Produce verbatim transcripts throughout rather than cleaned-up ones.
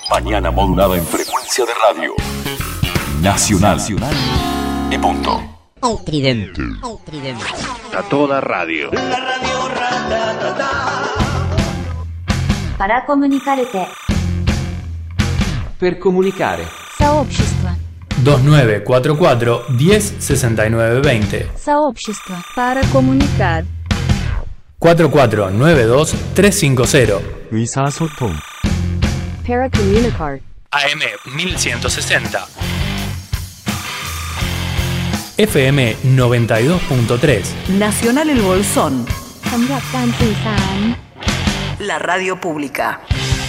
Mañana modulada en frecuencia de radio. Nacional. Nacional. Y punto. El tridente. El tridente. A toda radio. La radio ratatata. Para comunicarte. Per comunicare. Сообщество. dos nueve cuatro cuatro, diez sesenta y nueve veinte. Сообщество. Para comunicar. cuatro cuatro nueve dos tres cinco cero. 의사소통. Para comunicar. A M mil ciento sesenta. F M noventa y dos punto tres. Nacional El Bolsón. สำหรับการสื่อสาร La radio pública.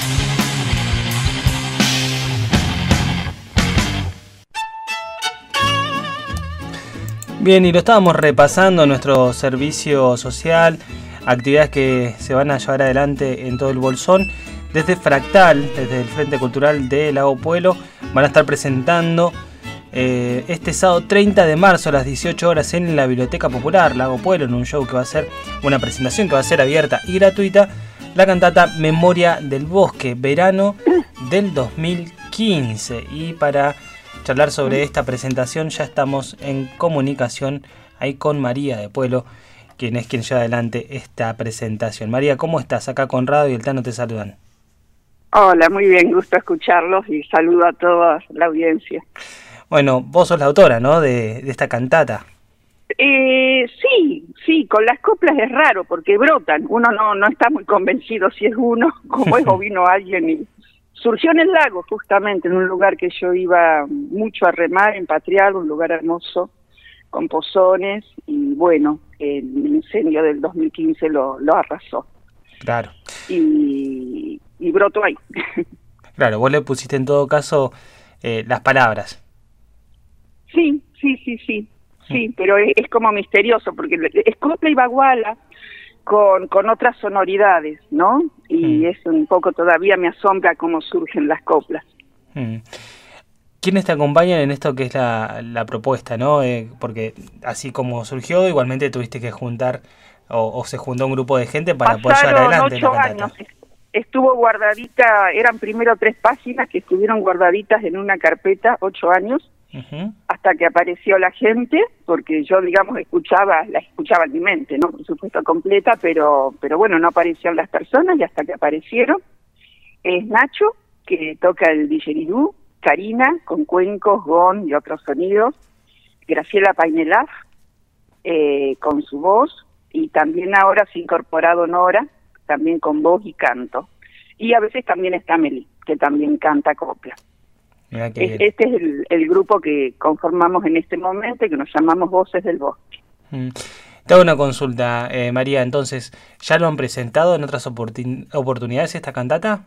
Bien, y lo estábamos repasando en nuestro servicio social, actividades que se van a llevar adelante en todo el Bolsón. Desde Fractal, desde el Frente Cultural de Lago Puelo, van a estar presentando eh, este sábado treinta de marzo a las dieciocho horas en la Biblioteca Popular Lago Puelo, en un show que va a ser una presentación que va a ser abierta y gratuita, la cantata Memoria del Bosque, verano del dos mil quince. Y para charlar sobre esta presentación ya estamos en comunicación ahí con María de Puelo, quien es quien lleva adelante esta presentación. María, ¿cómo estás? Acá Conrado y el Tano te saludan. Hola, muy bien, gusto escucharlos y saludo a toda la audiencia. Bueno, vos sos la autora, ¿no?, de, de esta cantata. Eh, sí, sí, con las coplas es raro porque brotan, uno no, no está muy convencido si es uno, como es o vino alguien y... Surgió en el lago, justamente, en un lugar que yo iba mucho a remar, en Patrial, un lugar hermoso, con pozones, y bueno, el incendio del dos mil quince lo, lo arrasó. Claro. Y, y brotó ahí. Claro, vos le pusiste en todo caso eh, las palabras. Sí, sí, sí, sí, sí, pero es, es como misterioso, porque es copla y baguala, Con, con otras sonoridades, ¿no? Y mm. es un poco, todavía me asombra cómo surgen las coplas. Mm. ¿Quiénes te acompañan en esto que es la, la propuesta, no? Eh, porque así como surgió, igualmente tuviste que juntar, o, o se juntó un grupo de gente para poder llevar adelante ocho la cantata. años, estuvo guardadita, eran primero tres páginas que estuvieron guardaditas en una carpeta, ocho años, uh-huh. hasta que apareció la gente, porque yo, digamos, escuchaba, la escuchaba en mi mente, ¿no? Por supuesto completa, pero pero bueno, no aparecían las personas y hasta que aparecieron. Es Nacho, que toca el didgeridoo, Karina, con cuencos, gong y otros sonidos, Graciela Painelaf, eh, con su voz, y también ahora se ha incorporado Nora, también con voz y canto. Y a veces también está Meli, que también canta copla. Este es el, el grupo que conformamos en este momento y que nos llamamos Voces del Bosque. Mm. Te hago una consulta, eh, María, entonces, ¿ya lo han presentado en otras oportun- oportunidades esta cantata?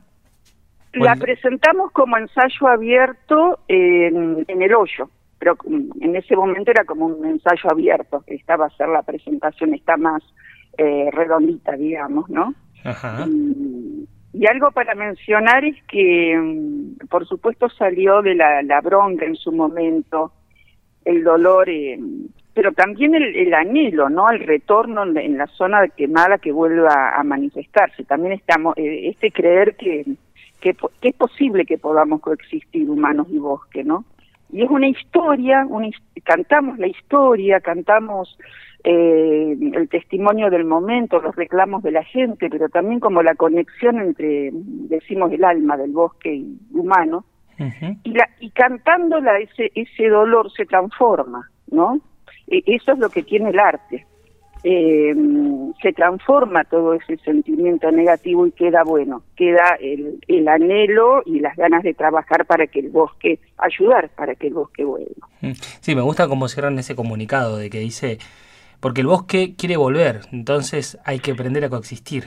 La presentamos como ensayo abierto en, en El Hoyo, pero en ese momento era como un ensayo abierto, esta va a ser la presentación, está más eh, redondita, digamos, ¿no? Ajá. Y, Y algo para mencionar es que, por supuesto, salió de la, la bronca en su momento, el dolor, eh, pero también el, el anhelo, ¿no? El retorno en, en la zona quemada que vuelva a manifestarse. También estamos, eh, este creer que, que, que es posible que podamos coexistir humanos y bosque, ¿no? Y es una historia, una, cantamos la historia, cantamos eh, el testimonio del momento, los reclamos de la gente, pero también como la conexión entre, decimos, el alma del bosque y humano, uh-huh. y, la, y cantándola ese, ese dolor se transforma, ¿no? E, eso es lo que tiene el arte. Eh, se transforma todo ese sentimiento negativo y queda bueno, queda el, el anhelo y las ganas de trabajar para que el bosque, ayudar para que el bosque vuelva. Sí, me gusta cómo cierran ese comunicado de que dice, porque el bosque quiere volver, entonces hay que aprender a coexistir.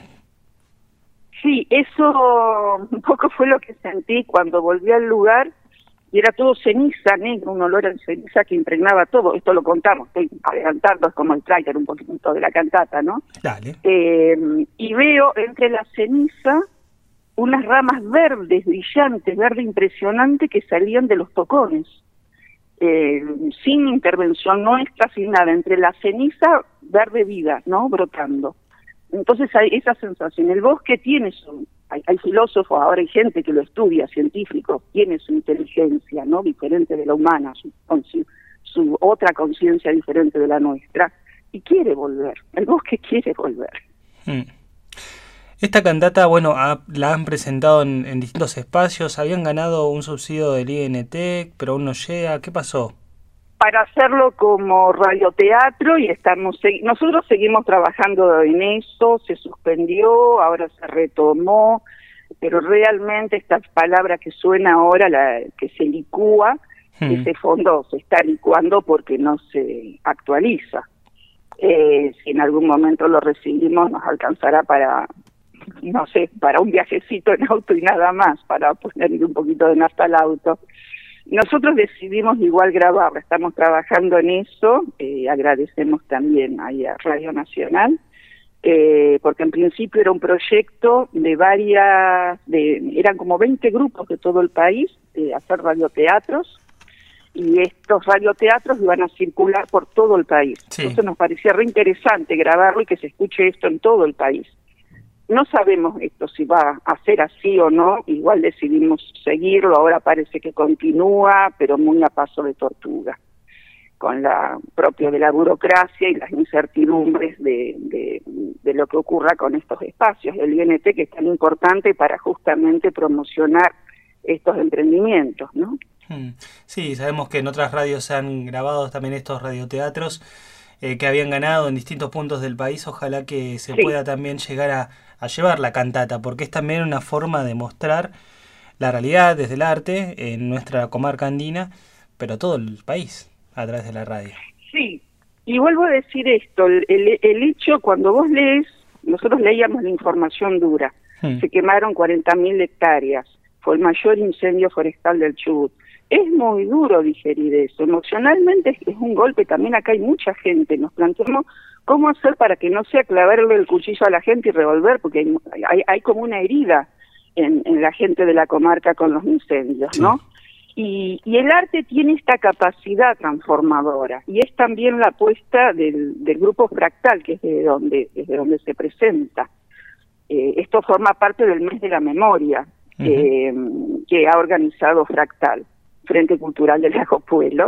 Sí, eso un poco fue lo que sentí cuando volví al lugar. Y era todo ceniza, negro, un olor a ceniza que impregnaba todo. Esto lo contamos, estoy adelantando, es como el tráiler un poquito de la cantata, ¿no? Dale. Eh, y veo entre la ceniza unas ramas verdes, brillantes, verde impresionante, que salían de los tocones. Eh, sin intervención nuestra, sin nada. Entre la ceniza, verde vida, ¿no? Brotando. Entonces hay esa sensación. El bosque tiene su, hay, hay filósofos, ahora hay gente que lo estudia, científicos, tiene su inteligencia, ¿no? Diferente de la humana, su, su, su otra conciencia diferente de la nuestra, y quiere volver, el bosque quiere volver. Hmm. Esta cantata, bueno, ha, la han presentado en, en distintos espacios, habían ganado un subsidio del I N T, pero aún no llega, ¿qué pasó? Para hacerlo como radioteatro, y estamos nosotros seguimos trabajando en eso, se suspendió, ahora se retomó, pero realmente esta palabra que suena ahora, la que se licúa, hmm. ese fondo se está licuando porque no se actualiza. Eh, si en algún momento lo recibimos, nos alcanzará para, no sé, para un viajecito en auto y nada más, para ponerle un poquito de nafta al auto. Nosotros decidimos igual grabarla, estamos trabajando en eso, eh, agradecemos también ahí a Radio Nacional, eh, porque en principio era un proyecto de varias, de eran como veinte grupos de todo el país, de hacer radioteatros, y estos radioteatros iban a circular por todo el país. Sí. Entonces nos parecía re interesante grabarlo y que se escuche esto en todo el país. No sabemos esto si va a ser así o no, igual decidimos seguirlo, ahora parece que continúa, pero muy a paso de tortuga, con la propio de la burocracia y las incertidumbres de, de, de lo que ocurra con estos espacios del I N T, que es tan importante para justamente promocionar estos emprendimientos, ¿no? Sí, sabemos que en otras radios se han grabado también estos radioteatros eh, que habían ganado en distintos puntos del país. Ojalá que se sí. pueda también llegar a, a llevar la cantata, porque es también una forma de mostrar la realidad desde el arte en nuestra comarca andina, pero todo el país a través de la radio. Sí, y vuelvo a decir esto, el, el, el hecho, cuando vos lees, nosotros leíamos la información dura, hmm. se quemaron cuarenta mil hectáreas, fue el mayor incendio forestal del Chubut. Es muy duro digerir eso, emocionalmente es, es un golpe, también acá hay mucha gente, nos planteamos cómo hacer para que no sea clavarle el cuchillo a la gente y revolver, porque hay, hay, hay como una herida en, en la gente de la comarca con los incendios, ¿no? Sí. Y, y el arte tiene esta capacidad transformadora, y es también la apuesta del, del grupo Fractal, que es de donde, desde donde se presenta. Eh, esto forma parte del mes de la memoria, uh-huh. eh, que ha organizado Fractal, Frente Cultural del Lago Puelo,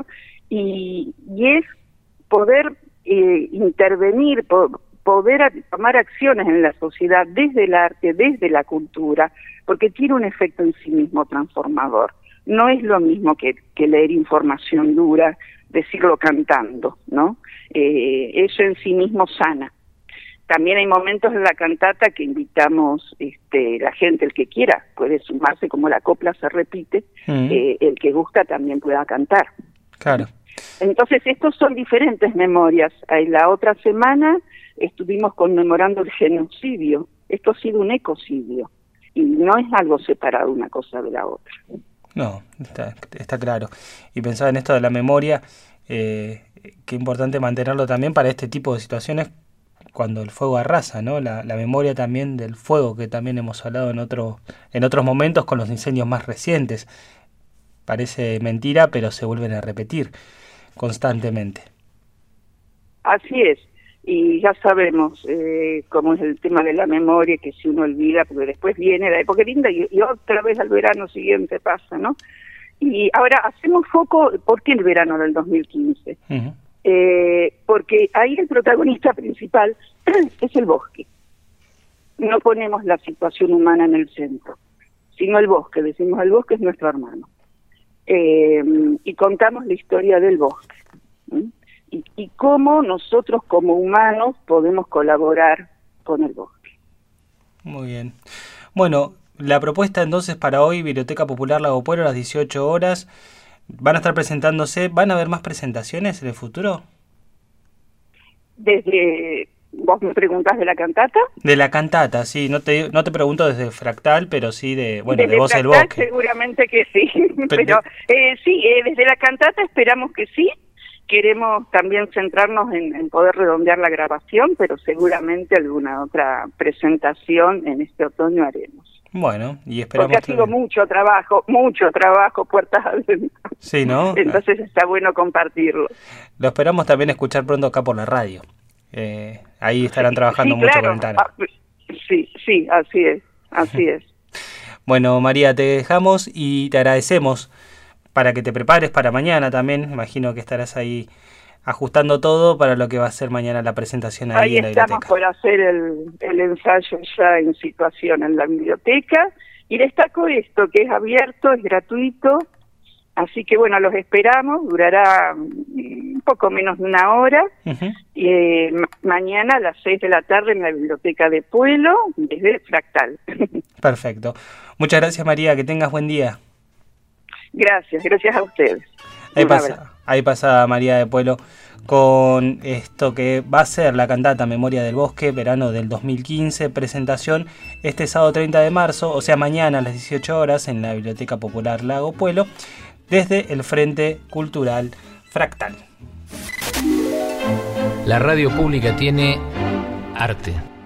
y, y es poder eh, intervenir, po, poder a, tomar acciones en la sociedad desde el arte, desde la cultura, porque tiene un efecto en sí mismo transformador. No es lo mismo que, que leer información dura, decirlo cantando, ¿no? Eh, eso en sí mismo sana. También hay momentos en la cantata que invitamos, este, la gente, el que quiera, puede sumarse, como la copla se repite, mm. eh, el que gusta también pueda cantar. Claro. Entonces, estos son diferentes memorias. La otra semana estuvimos conmemorando el genocidio. Esto ha sido un ecocidio, y no es algo separado una cosa de la otra. No, está, está claro. Y pensaba en esto de la memoria, eh, qué importante mantenerlo también para este tipo de situaciones, cuando el fuego arrasa, ¿no? La, la memoria también del fuego, que también hemos hablado en otro, en otros momentos con los incendios más recientes. Parece mentira, pero se vuelven a repetir constantemente. Así es, y ya sabemos eh, cómo es el tema de la memoria, que si uno olvida, porque después viene la época linda y, y otra vez al verano siguiente pasa, ¿no? Y ahora hacemos foco, ¿por qué el verano del dos mil quince? Uh-huh. Eh, porque ahí el protagonista principal es el bosque. No ponemos la situación humana en el centro, sino el bosque. Decimos, el bosque es nuestro hermano. Eh, y contamos la historia del bosque. ¿sí? Y, y cómo nosotros como humanos podemos colaborar con el bosque. Muy bien. Bueno, la propuesta entonces para hoy, Biblioteca Popular Lago Puelo, a las dieciocho horas... ¿Van a estar presentándose? ¿Van a haber más presentaciones en el futuro? Desde... ¿Vos me preguntás de la cantata? De la cantata, sí. No te no te pregunto desde Fractal, pero sí de, bueno, desde de Voz del Bosque. Seguramente que sí. Pero eh, sí, eh, desde la cantata esperamos que sí. Queremos también centrarnos en, en poder redondear la grabación, pero seguramente alguna otra presentación en este otoño haremos. Bueno, y esperamos... Porque ha sido también mucho trabajo, mucho trabajo, puertas adentro. Sí, ¿no? Entonces está bueno compartirlo. Lo esperamos también escuchar pronto acá por la radio. Eh, ahí estarán trabajando sí, mucho claro. con el Tano. Ah, sí, sí, así es. así es. Bueno, María, te dejamos y te agradecemos para que te prepares para mañana también. Imagino que estarás ahí ajustando todo para lo que va a ser mañana la presentación ahí, Ahí en la estamos biblioteca. por hacer el, el ensayo ya en situación en la biblioteca. Y destaco esto, que es abierto, es gratuito. Así que bueno, los esperamos, durará un poco menos de una hora. Uh-huh. Y, eh, ma- mañana a las seis de la tarde en la biblioteca de Pueblo, desde Fractal. Perfecto. Muchas gracias, María, que tengas buen día. Gracias, gracias a ustedes. Ahí Un abrazo. pasa, ahí pasa María de Pueblo con esto que va a ser la cantata Memoria del Bosque, verano del dos mil quince, presentación este sábado treinta de marzo, o sea mañana a las dieciocho horas en la Biblioteca Popular Lago Pueblo, desde el Frente Cultural Fractal. La radio pública tiene arte.